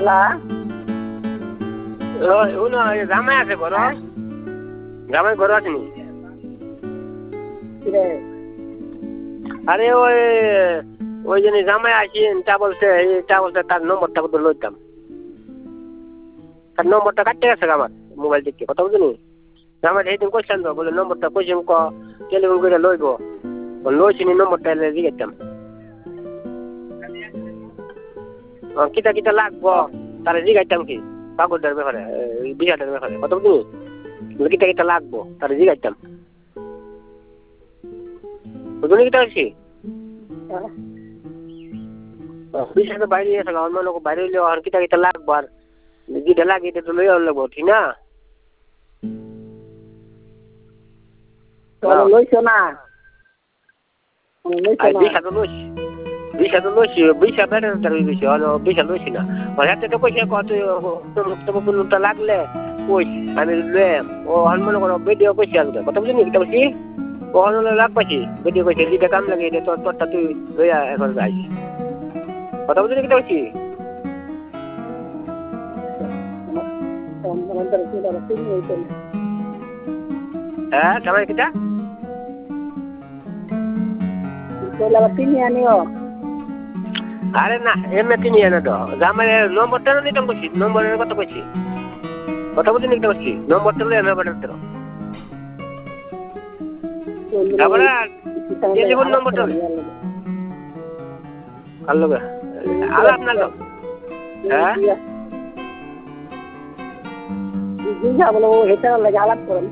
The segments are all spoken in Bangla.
লা ও না জামাই আছে ঘর জামাই ঘর আছে নি রে আরে ওই ওই জন্য জামাই আসেন তা বলছে তার নম্বরটা কত লইতাম তার নম্বরটা কাটতে গেছে আমার মোবাইল থেকে কথা বুঝলি জামাই সেইদিন কইছেন তো বলে নম্বরটা কইছেন টেলিফোন করে লইব লইছি নি নম্বরটা জিজ্ঞাসতাম কিতা কিতা লাগবো তাহলে জিজ্ঞাসতাম কি কাগজটার ব্যাপারে বিষয়টার ব্যাপারে কথা বুঝলি কিতা কিতা লাগবো তাহলে জিজ্ঞাসতাম বুঝলি কিতা হয়েছি বিষয়টা বাইরে গেছে অন্য লোক বাইরে হইলে আর কিতা কিতা লাগবো আর যেটা লাগে এটা তো লই লাগবো ঠিক না লইছো না বিষা তো লইছি বিষা বেড়ে তার বিষয় বিষা লইছি না হাতে তো কইছে কত তোমার লাগলে কই আমি লইম ও মনে করো ভিডিও কইছি আজকে কথা বুঝলি কিতা বলছি ও লাগ পাইছি ভিডিও কইছে যেটা কাম লাগে এটা তোরটা তুই লইয়া এখন যাইস কথা বুঝলি কিতা বলছি হ্যাঁ কেমন কিতা আরে না এমনি কিনি এনে তো আমার নম্বরটা নিতাম করছি নম্বরের কথা কইছি কথা বুঝি নিতে পারছি নম্বরটা লই আমি পাঠাতে তারপরে টেলিফোন নম্বরটা কালো আলাপ না তো হ্যাঁ বলো এটা লাগে আলাপ করুন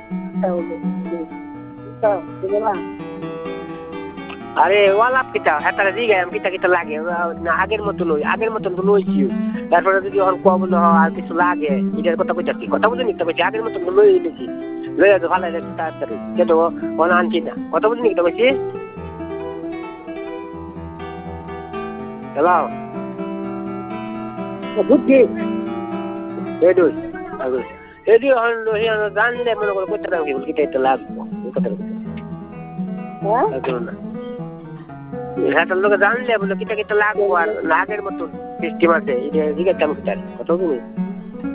আরে ওয়ালাপ কিতা এটারে জিগাম কিতা কিতা লাগে না আগের মতো নই আগের মতন তো লইছি তারপরে যদি অন কম না আর কিছু লাগে এটার কথা কইতাছি কথা বুঝি নিতে পারছি আগের মতন তো লই দিছি লই আজ ভালো লাগে তাড়াতাড়ি কেন কোন আনছি না কথা বুঝি নিতে পারছি হ্যালো বুঝছি এডুই এডুই হন লোহিয়ানো জানলে মনে করে কইতে দাও কি বল কিতা এটা লাগবো কথা হ্যাঁ না হ্যাঁ লোকে জানলে বলে কিতা কিতা লাগবো আর আগের মতন সিস্টেম আছে এটা জিজ্ঞাসা আমি কথা বুঝলি